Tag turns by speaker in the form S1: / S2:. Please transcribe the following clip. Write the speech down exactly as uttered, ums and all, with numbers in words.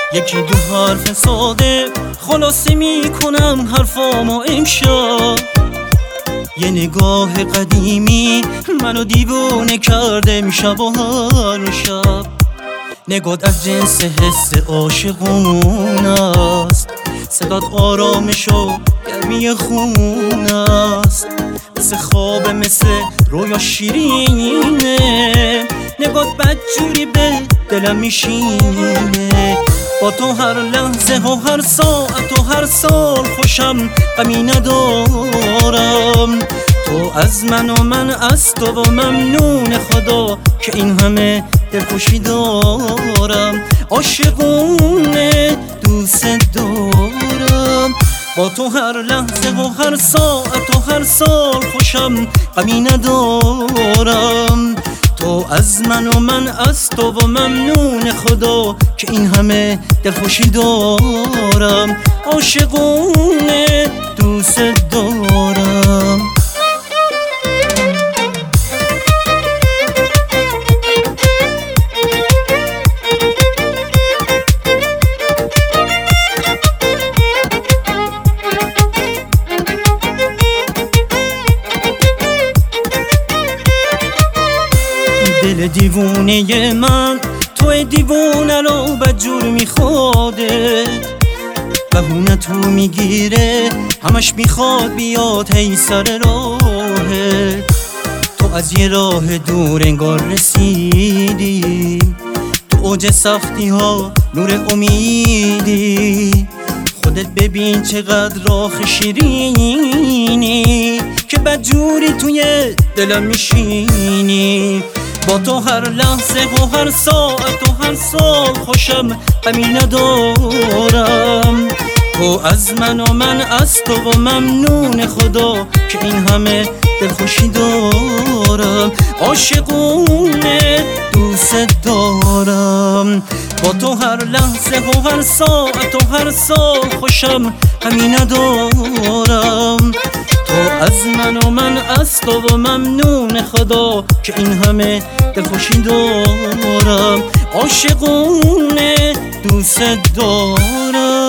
S1: یکی دو حرف ساده خلاصه میکنم حرفامو امشب. یه نگاه قدیمی منو دیوونه کرده امشب و هر شب. نگات از جنس حس عاشقون است، صدات آرامش و گرمی خون است. مثل خواب مثل رویا شیرینه، نگات بدجوری به دلم میشینه. با تو هر لحظه و هر ساعت و هر سال خوشم، غمی ندارم. تو از من و من از تو و ممنون خدا که این همه دلخوشی دارم. عاشقونه دوست دارم، با تو هر لحظه و هر ساعت و هر سال خوشم، غمی ندارم. تو از من و من از تو و ممنون خدا که این همه دلخوشی دارم. عاشقونه دوست دارم. دل دیوونه من توی دیوونه رو بدجور میخواده، بهونه تو میگیره همش میخواد بیاد هی سر راهه. تو از یه راه دور انگار رسیدی، تو اوج سختی ها نور امیدی. خودت ببین چقدر راخ شیرینی که بدجوری توی دلم میشینی. با تو هر لحظه و هر ساعت و هر سال خوشم، غمی ندارم. تو از من و من از تو و ممنون خدا که این همه دلخوشی دارم. عاشقونه دوست دارم، با تو هر لحظه و هر ساعت و هر سال خوشم، غمی ندارم. تو از من و من از تو و ممنون خدا که این همه دلخوشی دارم. عاشقونه دوست دارم.